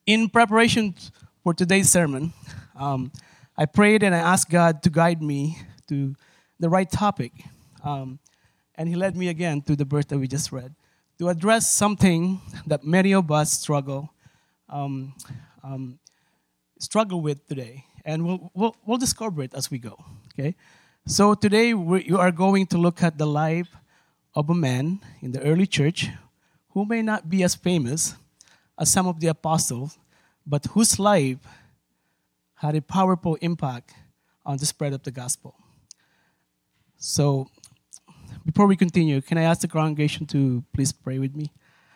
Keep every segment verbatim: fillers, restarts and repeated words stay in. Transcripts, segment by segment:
in preparation for today's sermon, um, I prayed and I asked God to guide me to the right topic. Um, and He led me again to the verse that we just read to address something that many of us struggle um, um, struggle with today. And we'll, we'll, we'll discover it as we go. Okay? So today we you are going to look at the life of a man in the early church who may not be as famous as some of the apostles, but whose life had a powerful impact on the spread of the gospel. So, before we continue, can I ask the congregation to please pray with me?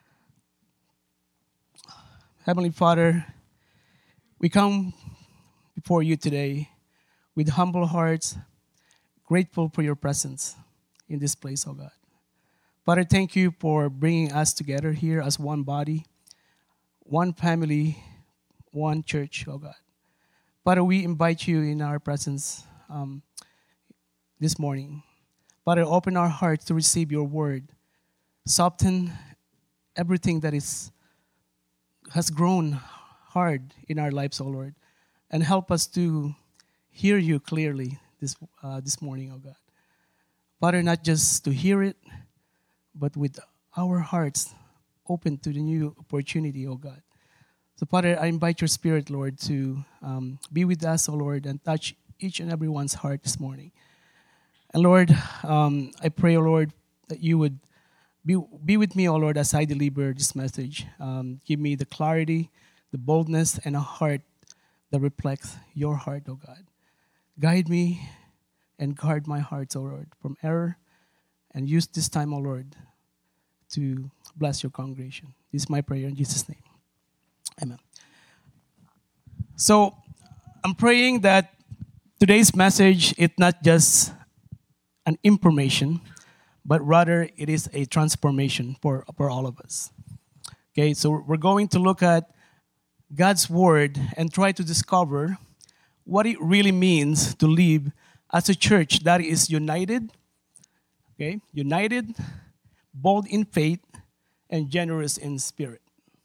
Heavenly Father, we come before you today with humble hearts, grateful for your presence in this place, oh God. Father, thank you for bringing us together here as one body, one family, one church, oh God. Father, we invite you in our presence um, this morning. Father, open our hearts to receive your word. Soften everything that is has grown hard in our lives, oh Lord. And help us to hear you clearly this, uh, this morning, oh God. Father, not just to hear it, but with our hearts open to the new opportunity, oh God. So, Father, I invite your Spirit, Lord, to um, be with us, oh Lord, and touch each and everyone's heart this morning. And Lord, um, I pray, oh Lord, that you would be, be with me, oh Lord, as I deliver this message. Um, give me the clarity, the boldness, and a heart that reflects your heart, oh God. Guide me and guard my heart, oh Lord, from error, and use this time, oh Lord, to bless your congregation. This is my prayer in Jesus' name. Amen. So, I'm praying that today's message is not just an information, but rather it is a transformation for, for all of us. Okay, so we're going to look at God's Word and try to discover what it really means to live as a church that is united, okay, united, bold in faith, and generous in spirit.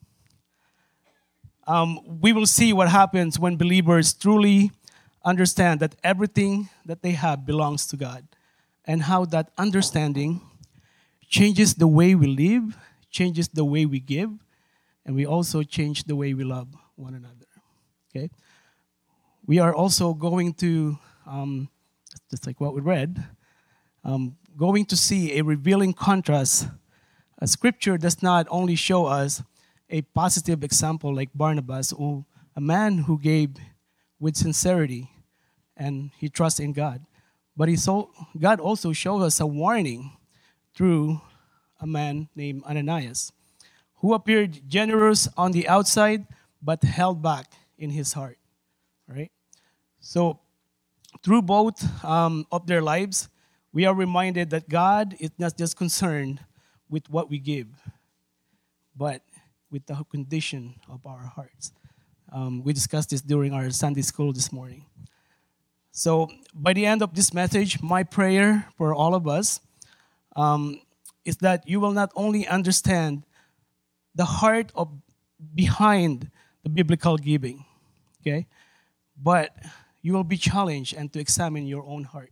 Um, we will see what happens when believers truly understand that everything that they have belongs to God, and how that understanding changes the way we live, changes the way we give, and we also change the way we love one another. Okay? We are also going to, um, just like what we read, um, going to see a revealing contrast. A scripture does not only show us a positive example like Barnabas, who, a man who gave with sincerity and he trusts in God, but he so, God also showed us a warning through a man named Ananias, who appeared generous on the outside but held back in his heart. Right? So, through both um, of their lives, we are reminded that God is not just concerned with what we give, but with the condition of our hearts. Um, we discussed this during our Sunday school this morning. So, by the end of this message, my prayer for all of us um, is that you will not only understand the heart of behind the biblical giving, okay, but you will be challenged and to examine your own heart.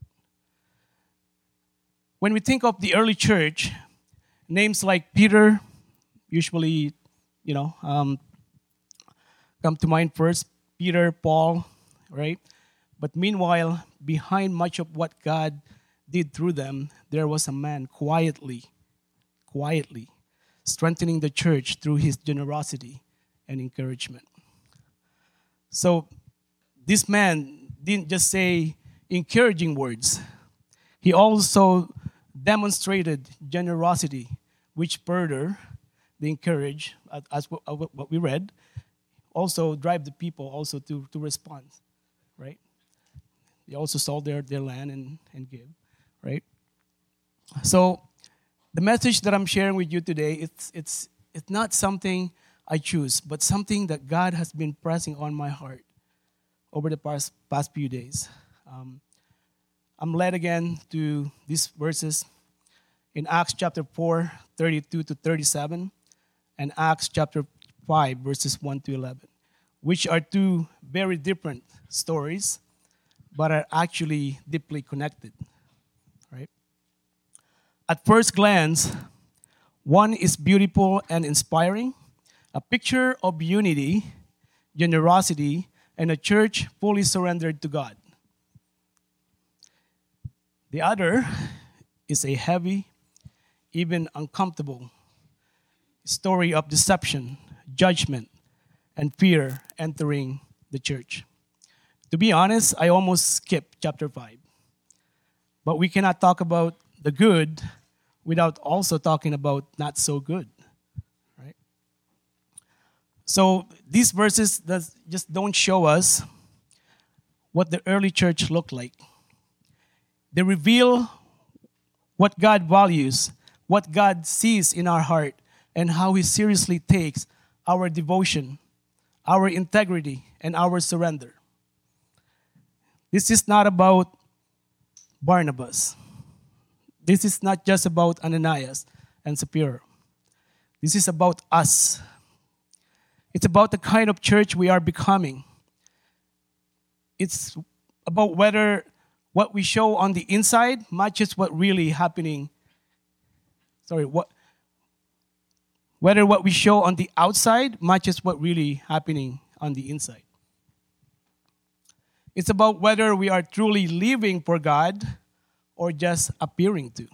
When we think of the early church, names like Peter usually, you know, um, come to mind first. Peter, Paul, right? But meanwhile, behind much of what God did through them, there was a man quietly, quietly strengthening the church through his generosity and encouragement. So this man didn't just say encouraging words. He also demonstrated generosity, which further the encourage, as what we read, also drive the people also to, to respond, right? They also sold their, their land and, and give, right? So the message that I'm sharing with you today, it's, it's, it's not something I choose, but something that God has been pressing on my heart over the past, past few days. Um, I'm led again to these verses in Acts chapter four, thirty-two to thirty-seven, and Acts chapter five, verses one to eleven. which are two very different stories, but are actually deeply connected, right? At first glance, one is beautiful and inspiring, a picture of unity, generosity, and a church fully surrendered to God. The other is a heavy, even uncomfortable story of deception, judgment, and fear entering the church. To be honest, I almost skipped chapter five. But we cannot talk about the good without also talking about not so good, right? So these verses does, just don't show us what the early church looked like. They reveal what God values, what God sees in our heart, and how He seriously takes our devotion, our integrity, and our surrender. This is not about Barnabas. This is not just about Ananias and Sapphira. This is about us. It's about the kind of church we are becoming. It's about whether what we show on the inside matches what really happening. Sorry, what whether what we show on the outside matches what really happening on the inside. It's about whether we are truly living for God or just appearing to.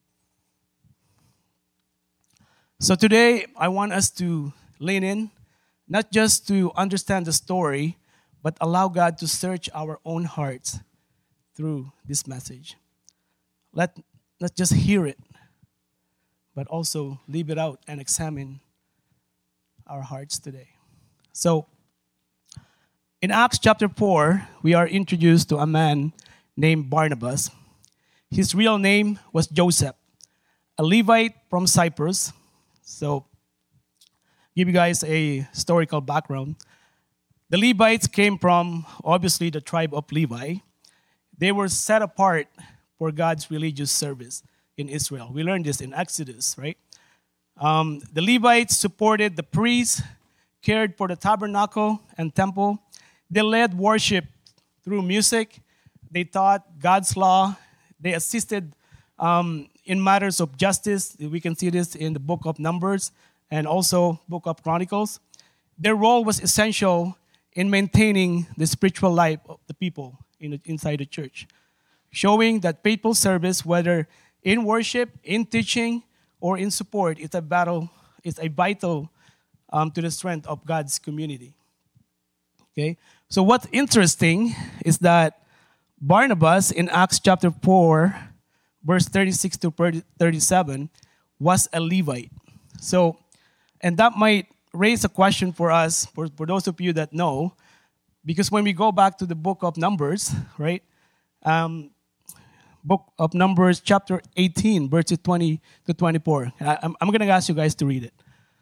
So today, I want us to lean in, not just to understand the story, but allow God to search our own hearts through this message. Let, not just hear it, but also leave it out and examine our hearts today. So, in Acts chapter four, we are introduced to a man named Barnabas. His real name was Joseph, a Levite from Cyprus. So, give you guys a historical background. The Levites came from, obviously, the tribe of Levi. They were set apart for God's religious service in Israel. We learned this in Exodus, right? Um, the Levites supported the priests, cared for the tabernacle and temple. They led worship through music. They taught God's law. They assisted um, in matters of justice. We can see this in the book of Numbers and also book of Chronicles. Their role was essential in maintaining the spiritual life of the people in the, inside the church, showing that faithful service, whether in worship, in teaching, or in support, is a battle, is a vital um, to the strength of God's community. Okay, so what's interesting is that Barnabas in Acts chapter four, verse thirty-six to thirty-seven, was a Levite. So, and that might raise a question for us, for, for those of you that know, because when we go back to the book of Numbers, right, um, book of Numbers chapter eighteen, verses twenty to twenty-four. I, I'm, I'm going to ask you guys to read it.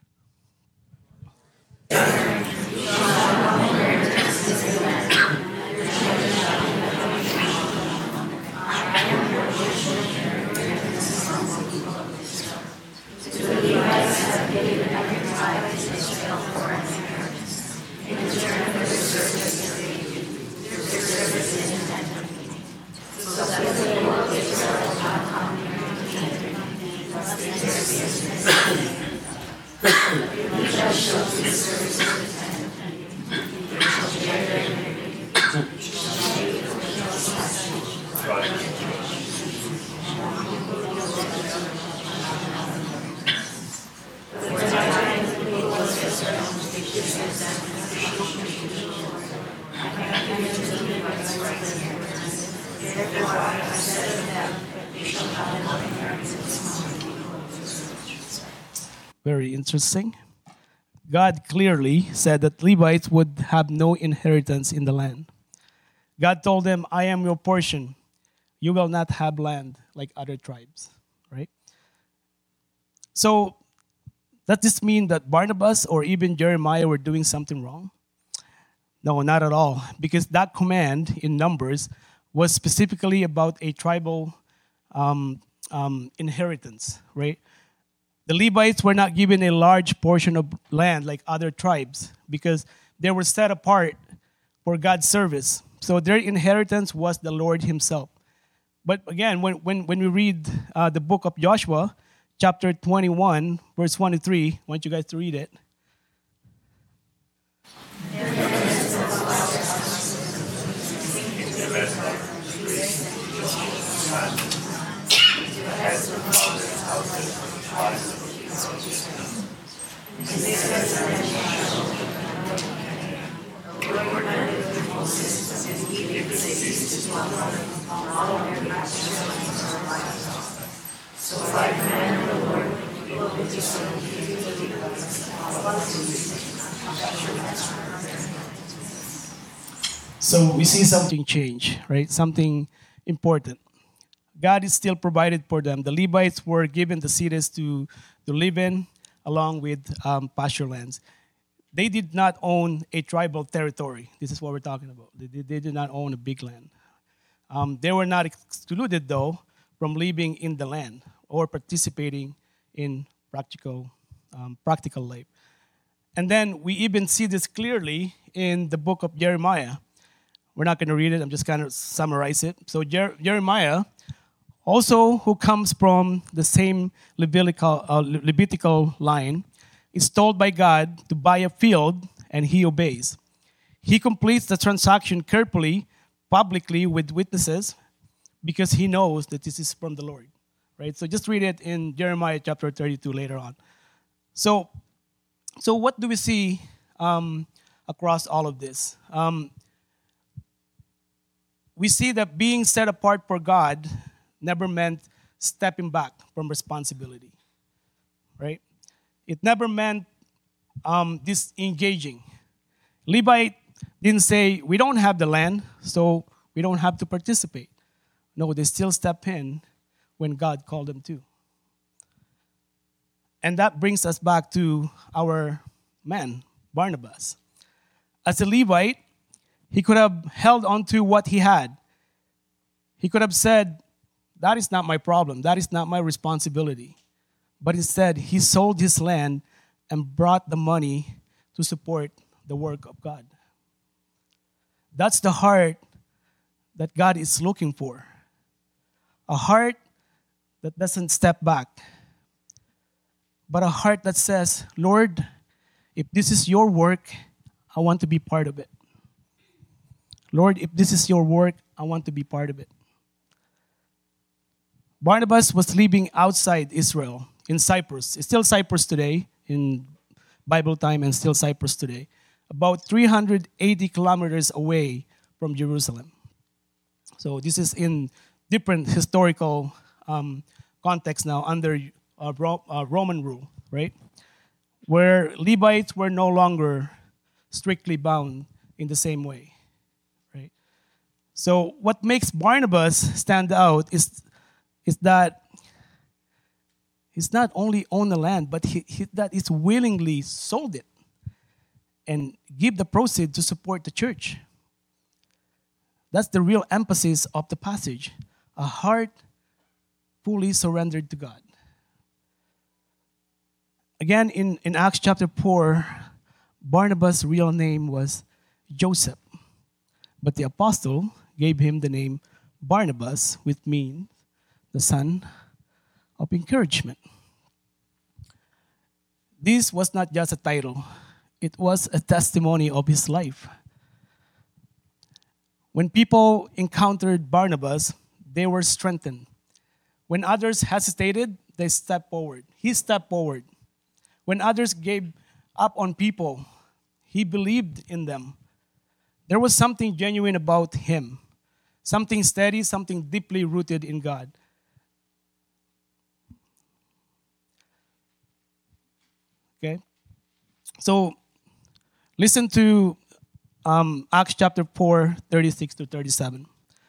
Very interesting. God clearly said that Levites would have no inheritance in the land. God told them, I am your portion. You will not have land like other tribes, right? So, does this mean that Barnabas or even Jeremiah were doing something wrong? No, not at all. Because that command in Numbers was specifically about a tribal um, um, inheritance, right? The Levites were not given a large portion of land like other tribes because they were set apart for God's service. So their inheritance was the Lord himself. But again, when, when, when we read uh, the book of Joshua, chapter twenty-one, verse one to three, I want you guys to read it. So we see something change, right? Something important. God is still provided for them. The Levites were given the cities to, to live in, along with um, pasture lands. They did not own a tribal territory. This is what we're talking about. They, they, they did not own a big land. Um, they were not excluded, though, from living in the land or participating in practical, um, practical life. And then we even see this clearly in the book of Jeremiah. We're not going to read it. I'm just going to summarize it. So Jer- Jeremiah, also who comes from the same Levitical, uh, Levitical line, is told by God to buy a field, and he obeys. He completes the transaction carefully, publicly with witnesses, because he knows that this is from the Lord. Right? So just read it in Jeremiah chapter thirty-two later on. So, so what do we see um, across all of this? Um, we see that being set apart for God never meant stepping back from responsibility. Right? It never meant um, disengaging. Levite didn't say, we don't have the land, so we don't have to participate. No, they still step in when God called them to. And that brings us back to our man, Barnabas. As a Levite, he could have held on to what he had. He could have said, that is not my problem. That is not my responsibility. But instead, he sold his land and brought the money to support the work of God. That's the heart that God is looking for. A heart that doesn't step back, but a heart that says, Lord, if this is your work, I want to be part of it. Lord, if this is your work, I want to be part of it. Barnabas was living outside Israel, in Cyprus. It's still Cyprus today, in Bible time, and still Cyprus today. About three hundred eighty kilometers away from Jerusalem. So this is in different historical um, context now under uh, Ro- uh, Roman rule, right? Where Levites were no longer strictly bound in the same way, right? So what makes Barnabas stand out is, is that he's not only owned the land, but he, he, that he's willingly sold it and give the proceeds to support the church. That's the real emphasis of the passage. A heart fully surrendered to God. Again, in, in Acts chapter four, Barnabas' real name was Joseph. But the apostle gave him the name Barnabas, which means the son of encouragement. This was not just a title. It was a testimony of his life. When people encountered Barnabas, they were strengthened. When others hesitated, they stepped forward. He stepped forward. When others gave up on people, he believed in them. There was something genuine about him, something steady, something deeply rooted in God. Okay? So, listen to um, Acts chapter four, thirty-six to thirty-seven.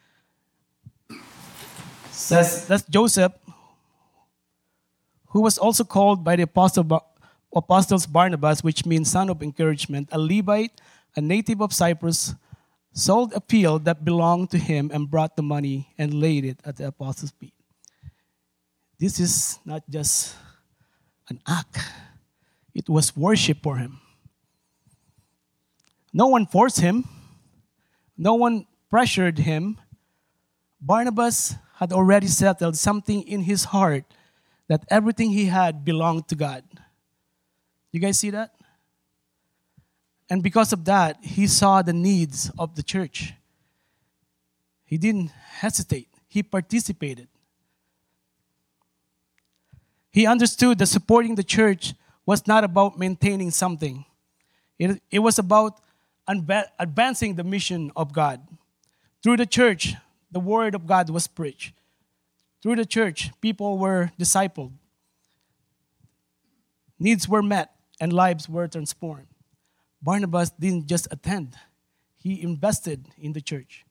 Says that's Joseph, who was also called by the apostle Bar- apostles Barnabas, which means son of encouragement, a Levite, a native of Cyprus, sold a field that belonged to him and brought the money and laid it at the apostles' feet. This is not just an act. It was worship for him. No one forced him, no one pressured him. Barnabas had already settled something in his heart that everything he had belonged to God. You guys see that? And because of that, he saw the needs of the church. He didn't hesitate, he participated. He understood that supporting the church was not about maintaining something. It, it was about unba- advancing the mission of God. Through the church, the word of God was preached. Through the church, people were discipled. Needs were met and lives were transformed. Barnabas didn't just attend, he invested in the church.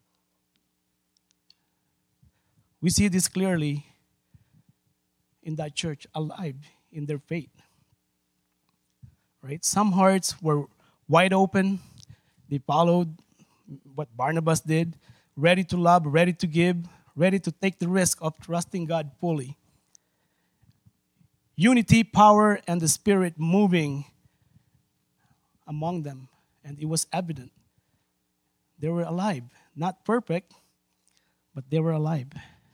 We see this clearly in that church, alive in their faith. Right? Some hearts were wide open. They followed what Barnabas did, ready to love, ready to give, ready to take the risk of trusting God fully. Unity, power, and the Spirit moving among them. And it was evident. They were alive. Not perfect, but they were alive.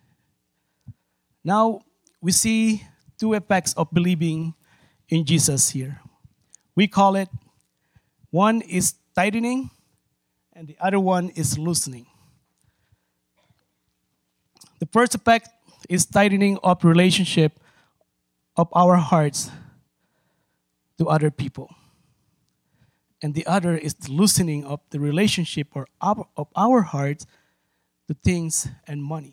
Now, we see two effects of believing in Jesus here. We call it, one is tightening, and the other one is loosening. The first effect is tightening of relationship of our hearts to other people. And the other is the loosening of the relationship or of our hearts to things and money.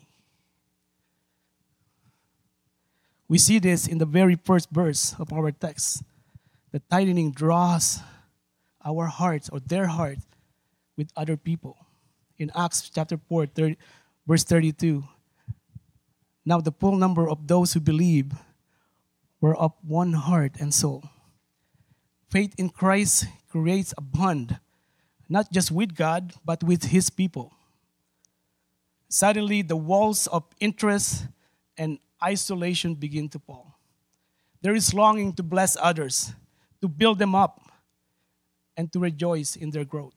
We see this in the very first verse of our text. The tightening draws our hearts or their hearts with other people. In Acts chapter four, thirty, verse thirty-two. Now the full number of those who believe were of one heart and soul. Faith in Christ creates a bond, not just with God, but with His people. Suddenly, the walls of interest and isolation begin to fall. There is longing to bless others, to build them up, and to rejoice in their growth.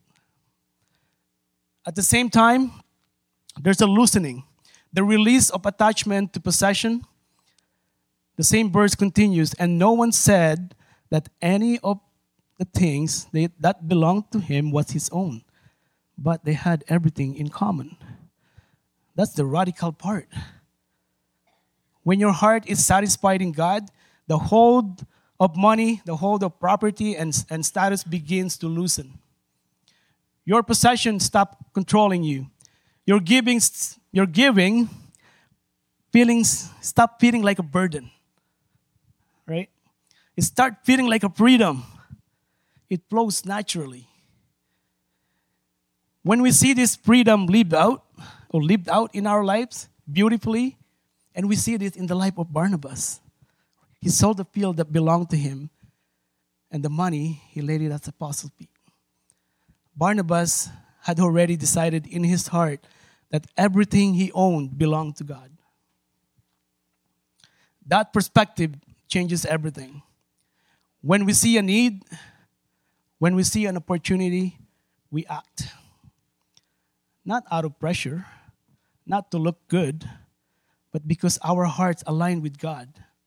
At the same time, there's a loosening, the release of attachment to possession. The same verse continues, and no one said that any of the things they, that belonged to him was his own, but they had everything in common. That's the radical part. When your heart is satisfied in God, the hold of money, the hold of property and, and status begins to loosen. Your possessions stop controlling you. Your giving, your giving feelings stop feeling like a burden. Right? It starts feeling like a freedom. It flows naturally. When we see this freedom lived out, or lived out in our lives beautifully, and we see this in the life of Barnabas. He sold the field that belonged to him, and the money, he laid it at the apostles' feet. Barnabas had already decided in his heart that everything he owned belonged to God. That perspective changes everything. When we see a need, when we see an opportunity, we act. Not out of pressure, not to look good, but because our hearts align with God.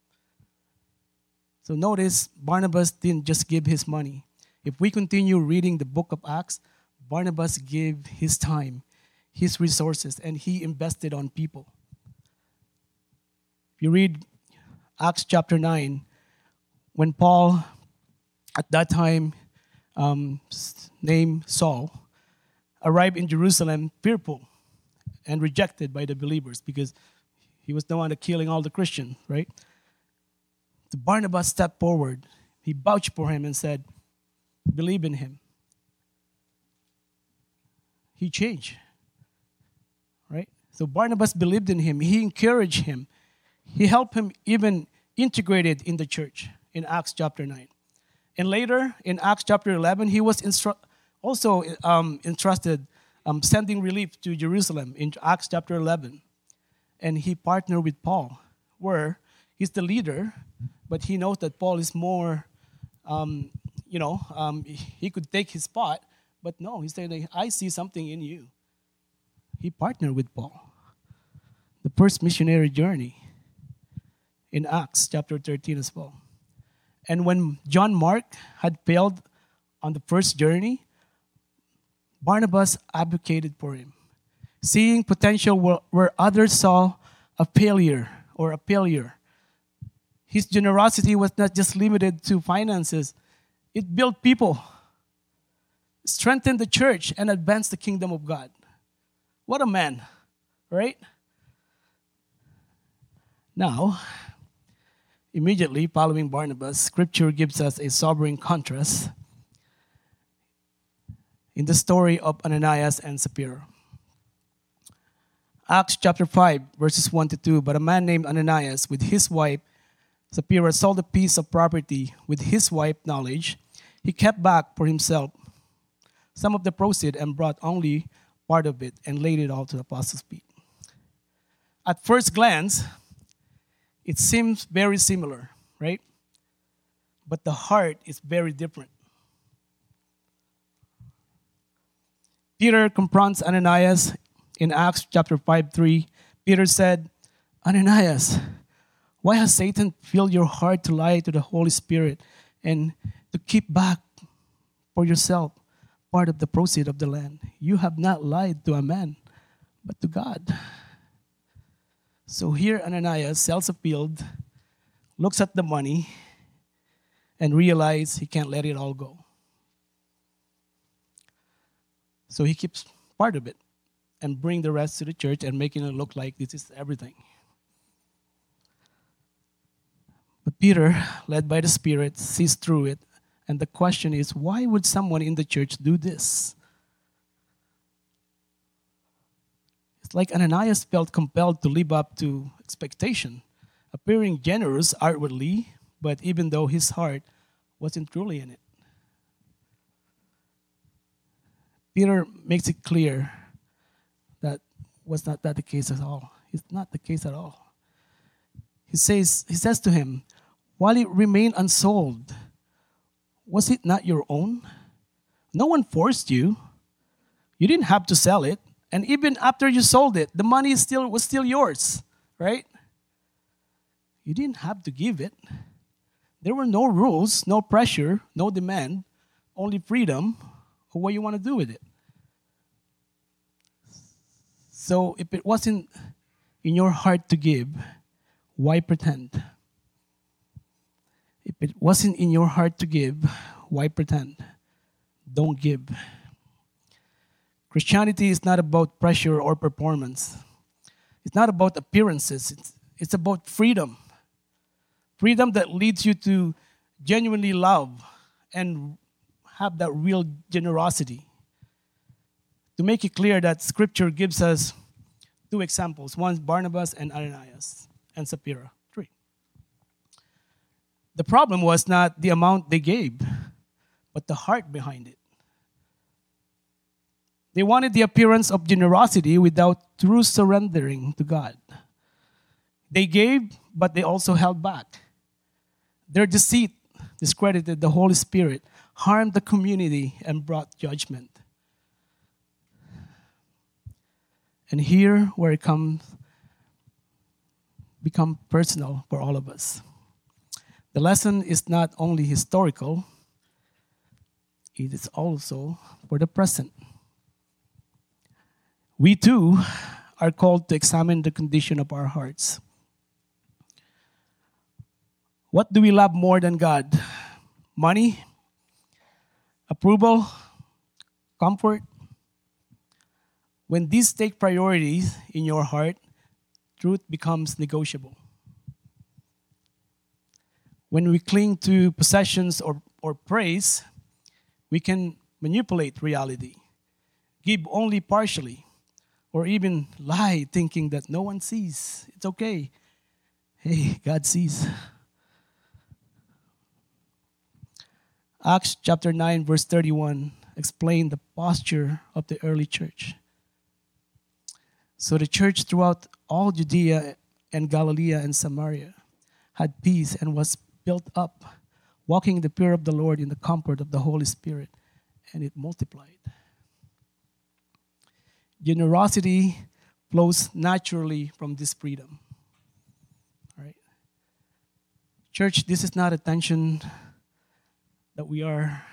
So notice, Barnabas didn't just give his money. If we continue reading the book of Acts, Barnabas gave his time, his resources, and he invested on people. If you read Acts chapter nine, when Paul, at that time, um, named Saul, arrived in Jerusalem fearful and rejected by the believers because he was the one killing all the Christians, right? So Barnabas stepped forward. He vouched for him and said, believe in him. He changed, right? So Barnabas believed in him. He encouraged him. He helped him even integrated in the church in Acts chapter nine. And later, in Acts chapter eleven, he was instru- also um, entrusted um, sending relief to Jerusalem in Acts chapter eleven. And he partnered with Paul, where he's the leader, but he knows that Paul is more, um, you know, um, he could take his spot, But no, he said, I see something in you. He partnered with Paul. The first missionary journey in Acts chapter thirteen as well. And when John Mark had failed on the first journey, Barnabas advocated for him, seeing potential where, where others saw a failure or a failure. His generosity was not just limited to finances. It built people, strengthened the church, and advanced the kingdom of God. What a man, right? Now, immediately following Barnabas, Scripture gives us a sobering contrast in the story of Ananias and Sapphira. Acts chapter five, verses one to two. But a man named Ananias, with his wife Sapphira, sold a piece of property. With his wife's knowledge, he kept back for himself some of the proceeds and brought only part of it and laid it all to the apostles' feet. At first glance, it seems very similar, right? But the heart is very different. Peter confronts Ananias in Acts chapter five, three. Peter said, Ananias, why has Satan filled your heart to lie to the Holy Spirit and to keep back for yourself part of the proceeds of the land? You have not lied to a man, but to God. So here Ananias sells a field, looks at the money, and realizes he can't let it all go. So he keeps part of it and bring the rest to the church and making it look like this is everything. But Peter, led by the Spirit, sees through it. And the question is, why would someone in the church do this? It's like Ananias felt compelled to live up to expectation, appearing generous outwardly, but even though his heart wasn't truly in it. Peter makes it clear that was not that the case at all. It's not the case at all. He says, he says to him, while it remained unsold, was it not your own? No one forced you. You didn't have to sell it. And even after you sold it, the money still was still yours, right? You didn't have to give it. There were no rules, no pressure, no demand, only freedom of what you want to do with it. So if it wasn't in your heart to give, why pretend? If it wasn't in your heart to give, why pretend? Don't give. Christianity is not about pressure or performance. It's not about appearances. It's, it's about freedom. Freedom that leads you to genuinely love and have that real generosity. To make it clear that Scripture gives us two examples. One, Barnabas and Ananias and Sapphira. Three. The problem was not the amount they gave, but the heart behind it. They wanted the appearance of generosity without true surrendering to God. They gave, but they also held back. Their deceit discredited the Holy Spirit, harmed the community, and brought judgment. And here, where it comes, become personal for all of us. The lesson is not only historical, it is also for the present. We too are called to examine the condition of our hearts. What do we love more than God? Money? Approval? Comfort? When these take priorities in your heart, truth becomes negotiable. When we cling to possessions or, or praise, we can manipulate reality, give only partially, or even lie thinking that no one sees. It's okay. Hey, God sees. Acts chapter nine, verse thirty-one explain the posture of the early church. So the church throughout all Judea and Galilee and Samaria had peace and was built up, walking in the fear of the Lord in the comfort of the Holy Spirit. and it multiplied. Generosity flows naturally from this freedom. All right? Church, this is not a tension that we are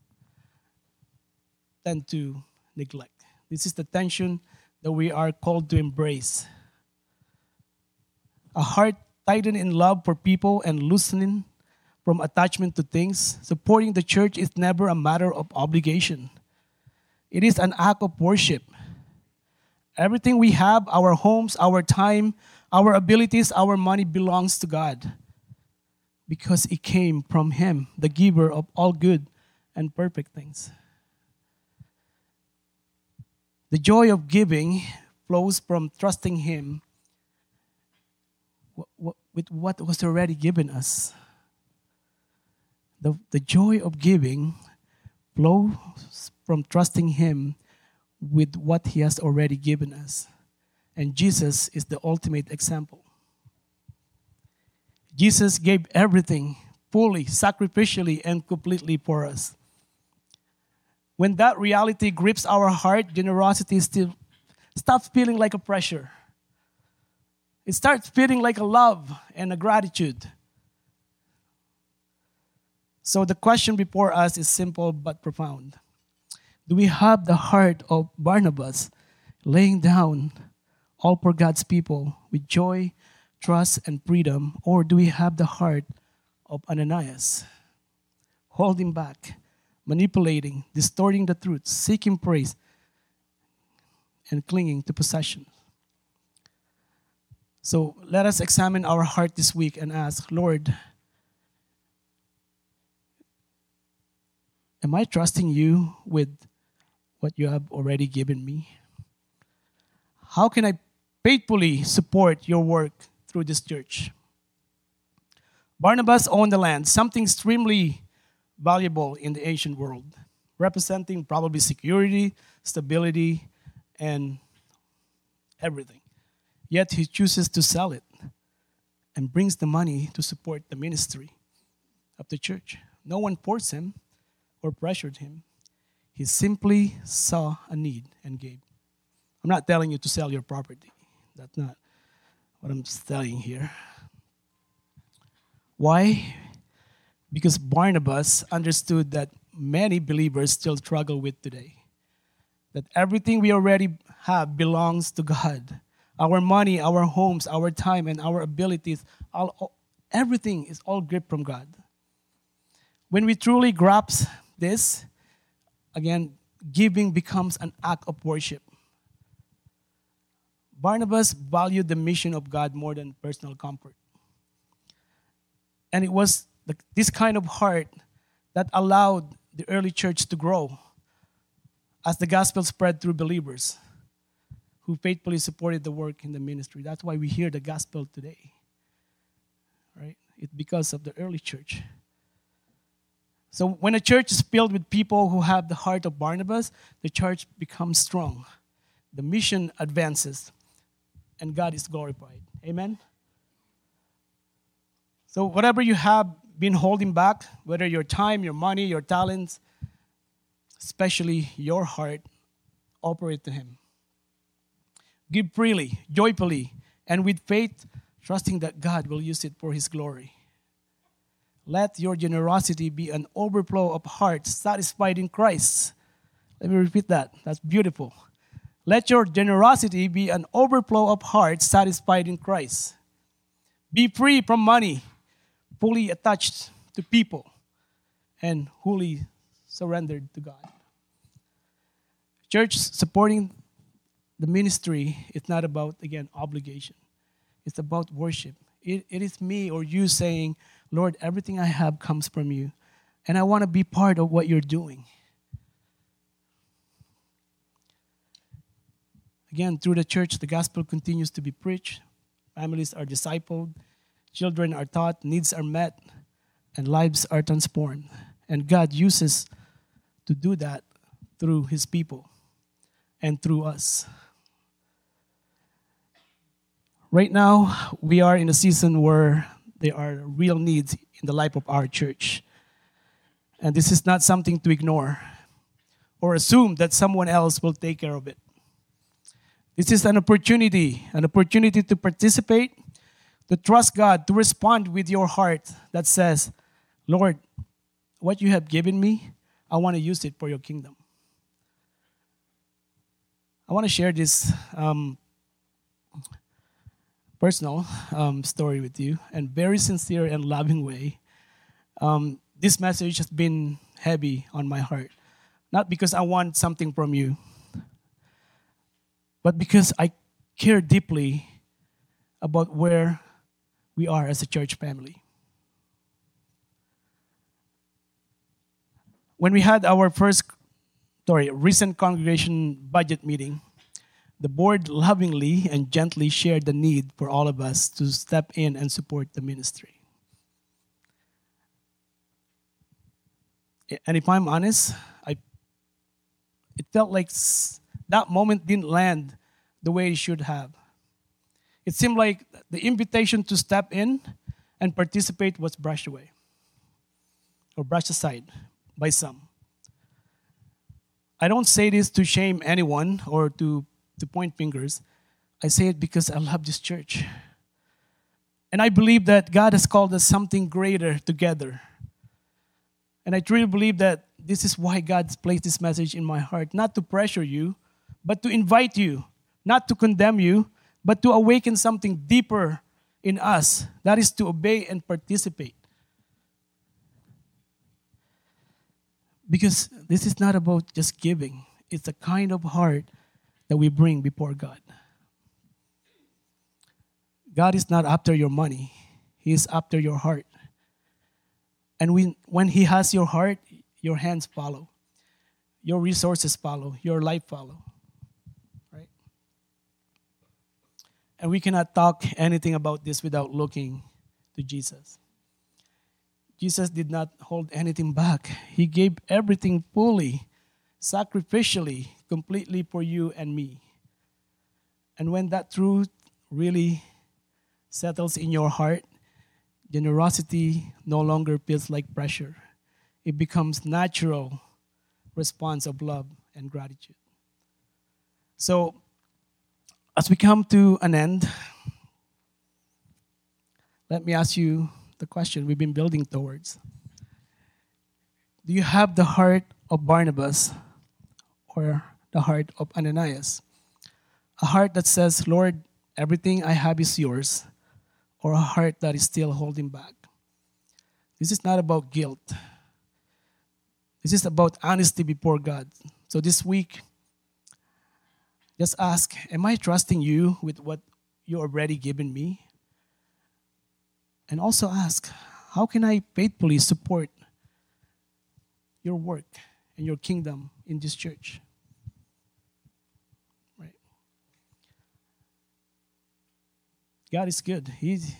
tend to neglect. This is the tension that we are called to embrace. A heart tightened in love for people and loosening from attachment to things. Supporting the church is never a matter of obligation. It is an act of worship. Everything we have, our homes, our time, our abilities, our money belongs to God because it came from Him, the giver of all good and perfect things. The joy of giving flows from trusting Him with what was already given us. The, the joy of giving flows from trusting Him with what He has already given us. And Jesus is the ultimate example. Jesus gave everything fully, sacrificially, and completely for us. When that reality grips our heart, generosity still stops feeling like a pressure. It starts feeling like a love and a gratitude. So the question before us is simple but profound. Do we have the heart of Barnabas, laying down all for God's people with joy, trust, and freedom? Or do we have the heart of Ananias, holding back, manipulating, distorting the truth, seeking praise, and clinging to possession? So let us examine our heart this week and ask, Lord, am I trusting you with what you have already given me? How can I faithfully support your work through this church? Barnabas owned the land, something extremely valuable in the ancient world, representing probably security, stability, and everything. Yet he chooses to sell it and brings the money to support the ministry of the church. No one forced him or pressured him. He simply saw a need and gave. I'm not telling you to sell your property. That's not what I'm studying here. Why? Because Barnabas understood that many believers still struggle with today. That everything we already have belongs to God. Our money, our homes, our time, and our abilities, all, everything is all gripped from God. When we truly grasp this, again, giving becomes an act of worship. Barnabas valued the mission of God more than personal comfort. And it was the, this kind of heart that allowed the early church to grow as the gospel spread through believers who faithfully supported the work in the ministry. That's why we hear the gospel today. Right? It's because of the early church. So when a church is filled with people who have the heart of Barnabas, the church becomes strong. The mission advances, and God is glorified. Amen? So whatever you have been holding back, whether your time, your money, your talents, especially your heart, offer it to Him. Give freely, joyfully, and with faith, trusting that God will use it for His glory. Let your generosity be an overflow of hearts satisfied in Christ. Let me repeat that. That's beautiful. Let your generosity be an overflow of hearts satisfied in Christ. Be free from money, fully attached to people, and wholly surrendered to God. Church, supporting the ministry is not about, again, obligation. It's about worship. It, it is me or you saying, Lord, everything I have comes from you, and I want to be part of what you're doing. Again, through the church, the gospel continues to be preached. Families are discipled. Children are taught. Needs are met. And lives are transformed. And God uses to do that through His people and through us. Right now, we are in a season where there are real needs in the life of our church. And this is not something to ignore. or assume that someone else will take care of it. This is an opportunity, an opportunity to participate, to trust God, to respond with your heart that says, Lord, what you have given me, I want to use it for your kingdom. I want to share this um, personal um, story with you, and very sincere and loving way. Um, this message has been heavy on my heart, not because I want something from you, but because I care deeply about where we are as a church family. When we had our first, sorry, recent congregation budget meeting, the board lovingly and gently shared the need for all of us to step in and support the ministry. And if I'm honest, I it felt like that moment didn't land the way it should have. It seemed like the invitation to step in and participate was brushed away or brushed aside by some. I don't say this to shame anyone or to, to point fingers. I say it because I love this church. And I believe that God has called us something greater together. And I truly believe that this is why God's placed this message in my heart, not to pressure you, but to invite you, not to condemn you, but to awaken something deeper in us. That is to obey and participate. Because this is not about just giving. It's a kind of heart that we bring before God. God is not after your money. He is after your heart. And when, when He has your heart, your hands follow. Your resources follow. Your life follow. Right? And we cannot talk anything about this without looking to Jesus. Jesus did not hold anything back. He gave everything fully, sacrificially, completely for you and me. And when that truth really settles in your heart, generosity no longer feels like pressure. It becomes natural response of love and gratitude. So, as we come to an end, let me ask you the question we've been building towards. Do you have the heart of Barnabas or the heart of Ananias? A heart that says, Lord, everything I have is yours, or a heart that is still holding back? This is not about guilt. This is about honesty before God. So this week, just ask, am I trusting you with what you already given me? And also ask, how can I faithfully support your work and your kingdom in this church? Right? God is good. He's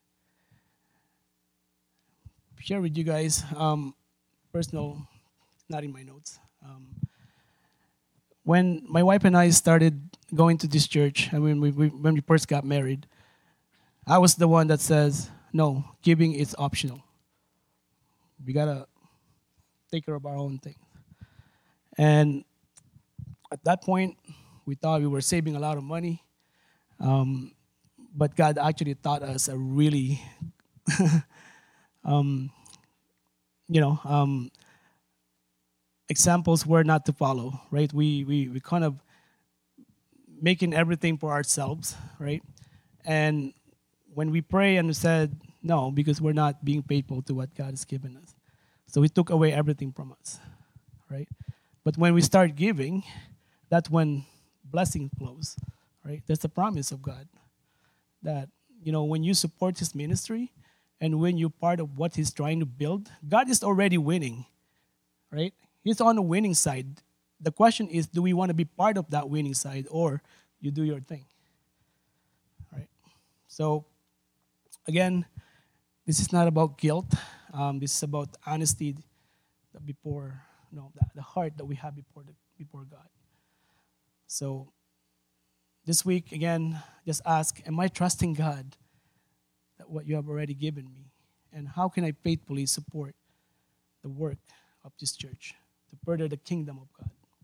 share with you guys um, personal, not in my notes. Um, when my wife and I started going to this church, and when we, we when we first got married, I was the one that says, no, giving is optional. We gotta take care of our own thing. And at that point, we thought we were saving a lot of money. Um, but God actually taught us a really, um, you know, um, examples were not to follow, right? We, we, we kind of making everything for ourselves, right? And when we pray and we said no, because we're not being faithful to what God has given us. So He took away everything from us, right? But when we start giving, that's when blessing flows, right? That's the promise of God. That, you know, when you support His ministry and when you're part of what He's trying to build, God is already winning, right? He's on the winning side. The question is, do we want to be part of that winning side, or you do your thing, right? So, again, this is not about guilt. Um, this is about honesty before, you know, the, the heart that we have before the, before God. So, this week, again, just ask, am I trusting God that what you have already given me? And how can I faithfully support the work of this church to further the kingdom of God?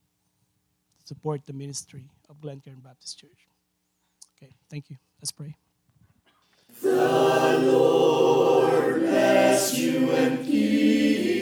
support the ministry of Glencairn Baptist Church. Okay, thank you. Let's pray. The Lord bless you and keep